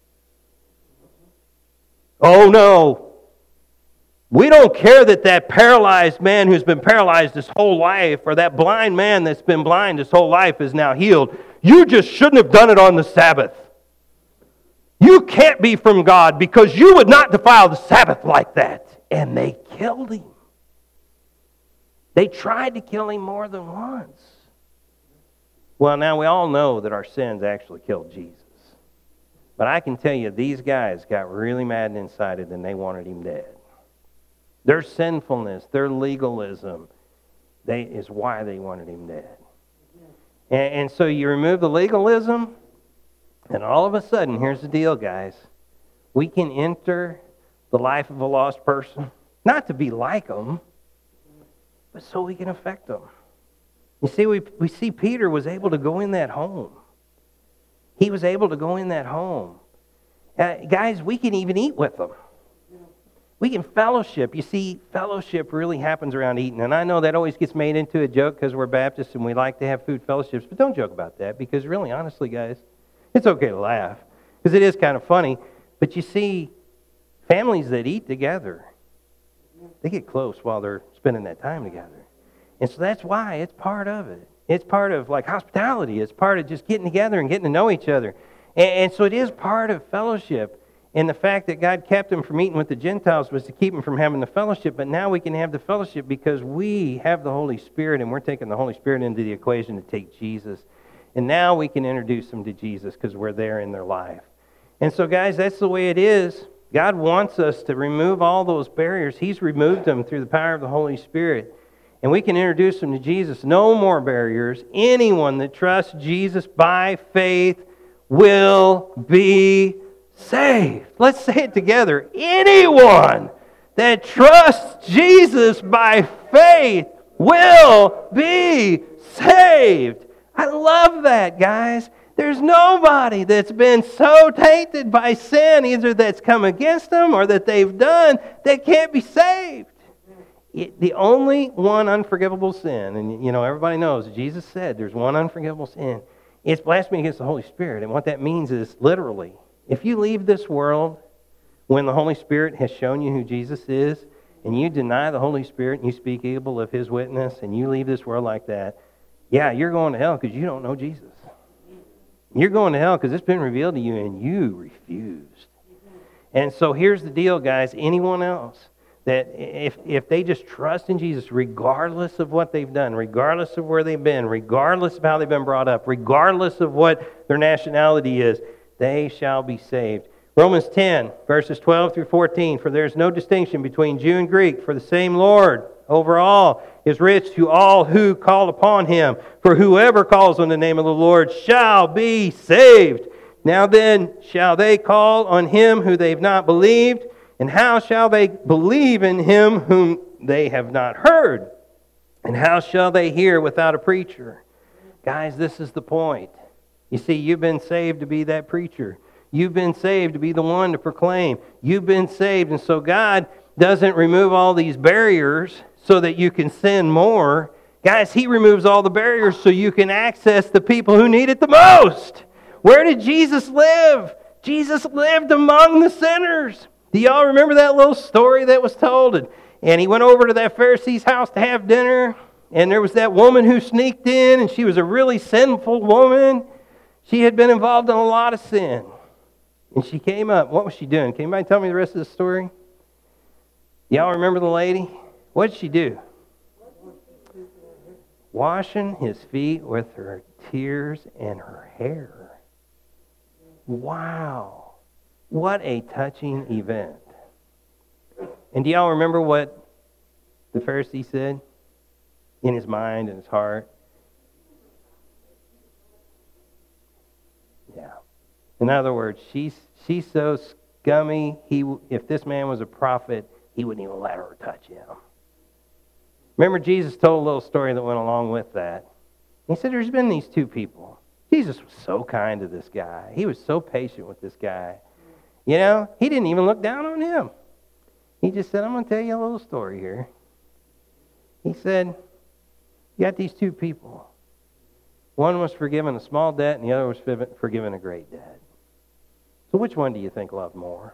Oh, no. We don't care that that paralyzed man who's been paralyzed his whole life, or that blind man that's been blind his whole life is now healed. You just shouldn't have done it on the Sabbath. You can't be from God because you would not defile the Sabbath like that. And they killed him. They tried to kill him more than once. Well, now we all know that our sins actually killed Jesus. But I can tell you, these guys got really mad and incited and they wanted him dead. Their sinfulness, their legalism, they, is why they wanted him dead. And, and so you remove the legalism, and all of a sudden, here's the deal, guys. We can enter the life of a lost person, not to be like them, but so we can affect them. You see, we, we see Peter was able to go in that home. He was able to go in that home. Uh, guys, we can even eat with them. We can fellowship. You see, fellowship really happens around eating. And I know that always gets made into a joke because we're Baptists and we like to have food fellowships. But don't joke about that because really, honestly, guys, it's okay to laugh because it is kind of funny. But you see, families that eat together, they get close while they're spending that time together. And so that's why it's part of it. It's part of like hospitality. It's part of just getting together and getting to know each other. And, and so it is part of fellowship. And the fact that God kept them from eating with the Gentiles was to keep them from having the fellowship. But now we can have the fellowship because we have the Holy Spirit and we're taking the Holy Spirit into the equation to take Jesus. And now we can introduce them to Jesus because we're there in their life. And so, guys, that's the way it is. God wants us to remove all those barriers. He's removed them through the power of the Holy Spirit. And we can introduce them to Jesus. No more barriers. Anyone that trusts Jesus by faith will be saved. Let's say it together. Anyone that trusts Jesus by faith will be saved. I love that, guys. There's nobody that's been so tainted by sin, either that's come against them or that they've done, that can't be saved. It, the only one unforgivable sin, and you know, everybody knows, Jesus said there's one unforgivable sin, it's blasphemy against the Holy Spirit. And what that means is, literally, if you leave this world when the Holy Spirit has shown you who Jesus is, and you deny the Holy Spirit and you speak evil of His witness, and you leave this world like that, yeah, you're going to hell because you don't know Jesus. You're going to hell because it's been revealed to you and you refused. And so here's the deal, guys. Anyone else that if, if they just trust in Jesus, regardless of what they've done, regardless of where they've been, regardless of how they've been brought up, regardless of what their nationality is, they shall be saved. Romans ten, verses twelve through fourteen, for there is no distinction between Jew and Greek, for the same Lord over all is rich to all who call upon Him. For whoever calls on the name of the Lord shall be saved. Now then, shall they call on Him who they've not believed? And how shall they believe in Him whom they have not heard? And how shall they hear without a preacher? Guys, this is the point. You see, you've been saved to be that preacher. You've been saved to be the one to proclaim. You've been saved, and so God doesn't remove all these barriers so that you can sin more. Guys, He removes all the barriers so you can access the people who need it the most. Where did Jesus live? Jesus lived among the sinners. Do y'all remember that little story that was told? And, and He went over to that Pharisee's house to have dinner, and there was that woman who sneaked in, and she was a really sinful woman. She had been involved in a lot of sin. And she came up. What was she doing? Can anybody tell me the rest of the story? Y'all remember the lady? What did she do? Washing His feet with her tears and her hair. Wow. What a touching event. And do y'all remember what the Pharisee said in his mind and his heart? Yeah. In other words, she's she's so scummy, he if this man was a prophet, he wouldn't even let her touch him. Remember, Jesus told a little story that went along with that. He said there's been these two people. Jesus was so kind to this guy. He was so patient with this guy. You know, He didn't even look down on him. He just said, I'm going to tell you a little story here. He said, you got these two people. One was forgiven a small debt, and the other was forgiven a great debt. So which one do you think loved more?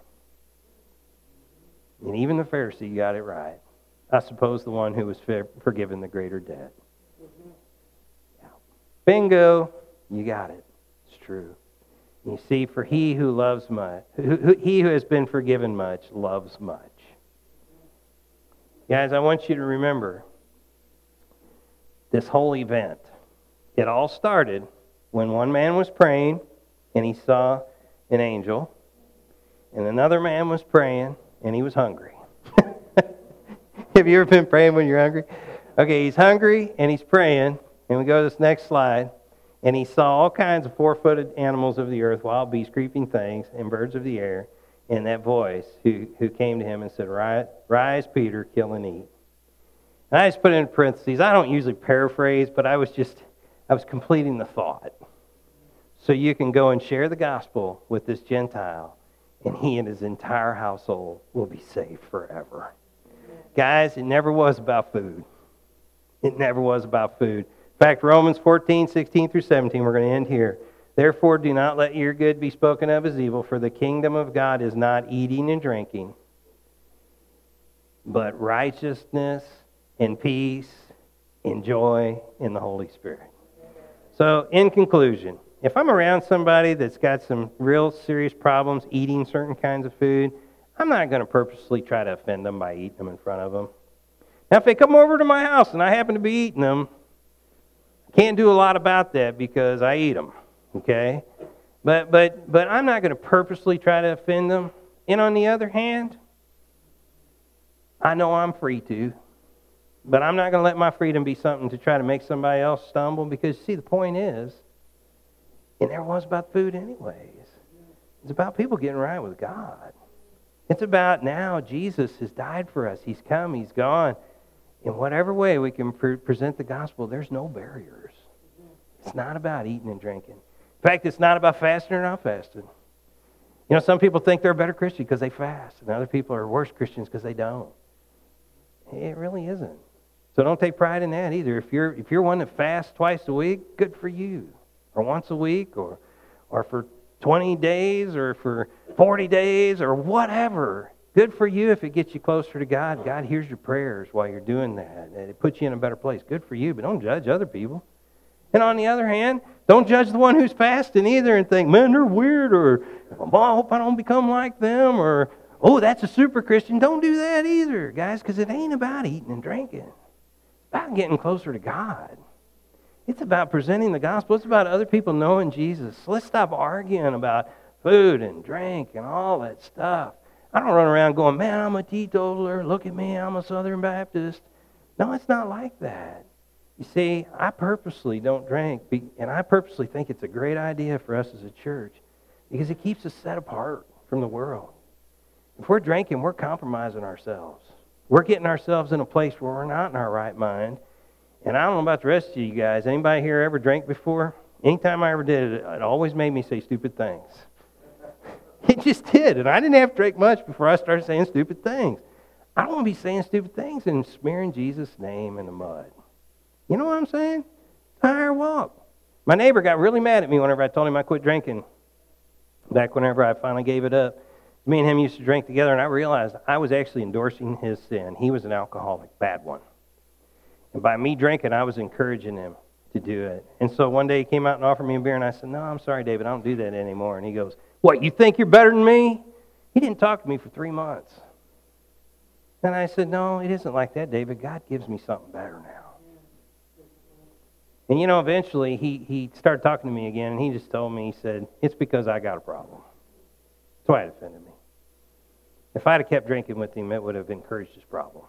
And even the Pharisee got it right. I suppose the one who was forgiven the greater debt. Yeah. Bingo, you got it. It's true. You see, for he who loves much, he who has been forgiven much, loves much. Guys, I want you to remember this whole event. It all started when one man was praying and he saw an angel, and another man was praying and he was hungry. Have you ever been praying when you're hungry? Okay, he's hungry and he's praying, and we go to this next slide, and he saw all kinds of four-footed animals of the earth, wild beasts, creeping things, and birds of the air, and that voice who, who came to him and said, Rise, rise, Peter, kill and eat. And I just put it in parentheses. I don't usually paraphrase, but I was just, I was completing the thought. So you can go and share the gospel with this Gentile, and he and his entire household will be saved forever. Guys, it never was about food. It never was about food. In fact, Romans fourteen, sixteen through seventeen, we're going to end here. Therefore, do not let your good be spoken of as evil, for the kingdom of God is not eating and drinking, but righteousness and peace and joy in the Holy Spirit. So, in conclusion, if I'm around somebody that's got some real serious problems eating certain kinds of food, I'm not going to purposely try to offend them by eating them in front of them. Now, if they come over to my house and I happen to be eating them, I can't do a lot about that because I eat them, okay? But but but I'm not going to purposely try to offend them. And on the other hand, I know I'm free to, but I'm not going to let my freedom be something to try to make somebody else stumble, because, see, the point is, it never was about food anyways. It's about people getting right with God. It's about now Jesus has died for us. He's come. He's gone. In whatever way we can pre- present the gospel, there's no barriers. It's not about eating and drinking. In fact, it's not about fasting or not fasting. You know, some people think they're a better Christian because they fast, and other people are worse Christians because they don't. It really isn't. So don't take pride in that either. If you're if you're one that fasts twice a week, good for you. Or once a week, or or for twenty days, or for forty days, or whatever. Good for you if it gets you closer to God. God hears your prayers while you're doing that, and it puts you in a better place. Good for you, but don't judge other people. And on the other hand, don't judge the one who's fasting either and think, man, they're weird, or well, I hope I don't become like them, or oh, that's a super Christian. Don't do that either, guys, because it ain't about eating and drinking. It's about getting closer to God. It's about presenting the gospel. It's about other people knowing Jesus. So let's stop arguing about food and drink and all that stuff. I don't run around going, man, I'm a teetotaler. Look at me, I'm a Southern Baptist. No, it's not like that. You see, I purposely don't drink, and I purposely think it's a great idea for us as a church because it keeps us set apart from the world. If we're drinking, we're compromising ourselves. We're getting ourselves in a place where we're not in our right mind. And I don't know about the rest of you guys. Anybody here ever drank before? Anytime I ever did it, it always made me say stupid things. It just did. And I didn't have to drink much before I started saying stupid things. I don't want to be saying stupid things and smearing Jesus' name in the mud. You know what I'm saying? It's a higher walk. My neighbor got really mad at me whenever I told him I quit drinking. Back whenever I finally gave it up. Me and him used to drink together, and I realized I was actually endorsing his sin. He was an alcoholic, bad one. And by me drinking, I was encouraging him to do it. And so one day he came out and offered me a beer, and I said, no, I'm sorry, David, I don't do that anymore. And he goes, what, you think you're better than me? He didn't talk to me for three months. And I said, no, it isn't like that, David. God gives me something better now. And, you know, eventually he, he started talking to me again, and he just told me, he said, it's because I got a problem. That's why it offended me. If I'd have kept drinking with him, it would have encouraged his problem.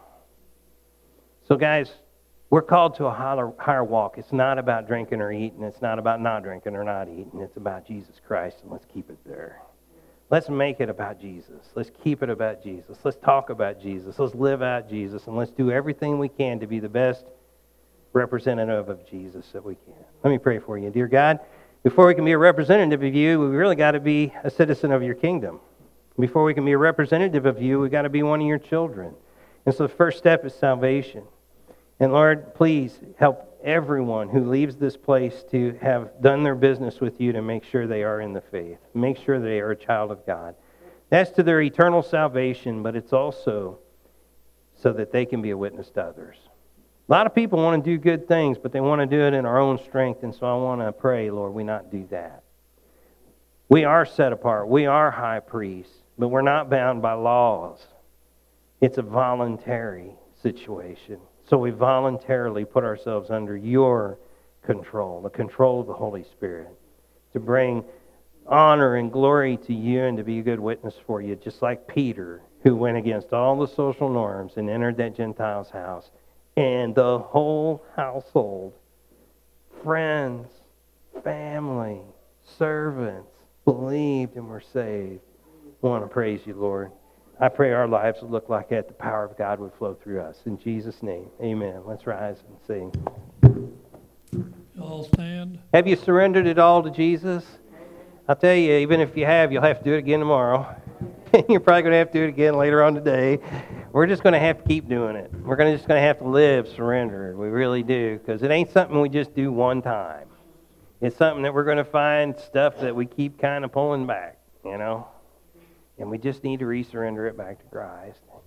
So, guys, we're called to a higher, higher walk. It's not about drinking or eating. It's not about not drinking or not eating. It's about Jesus Christ, and let's keep it there. Let's make it about Jesus. Let's keep it about Jesus. Let's talk about Jesus. Let's live out Jesus, and let's do everything we can to be the best representative of Jesus that we can. Let me pray for you. Dear God, before we can be a representative of you, we really got to be a citizen of your kingdom. Before we can be a representative of you, we got to be one of your children. And so the first step is salvation. And Lord, please help everyone who leaves this place to have done their business with you to make sure they are in the faith. Make sure they are a child of God. That's to their eternal salvation, but it's also so that they can be a witness to others. A lot of people want to do good things, but they want to do it in our own strength, and so I want to pray, Lord, we not do that. We are set apart. We are high priests, but we're not bound by laws. It's a voluntary situation. So we voluntarily put ourselves under your control, the control of the Holy Spirit, to bring honor and glory to you and to be a good witness for you, just like Peter, who went against all the social norms and entered that Gentile's house. And the whole household, friends, family, servants, believed and were saved. I want to praise you, Lord. I pray our lives would look like that. The power of God would flow through us. In Jesus' name, amen. Let's rise and sing. All stand. Have you surrendered it all to Jesus? I'll tell you, even if you have, you'll have to do it again tomorrow. You're probably going to have to do it again later on today. We're just going to have to keep doing it. We're going to just going to have to live surrendered. We really do, because it ain't something we just do one time. It's something that we're going to find stuff that we keep kind of pulling back, you know. And we just need to resurrender it back to Christ.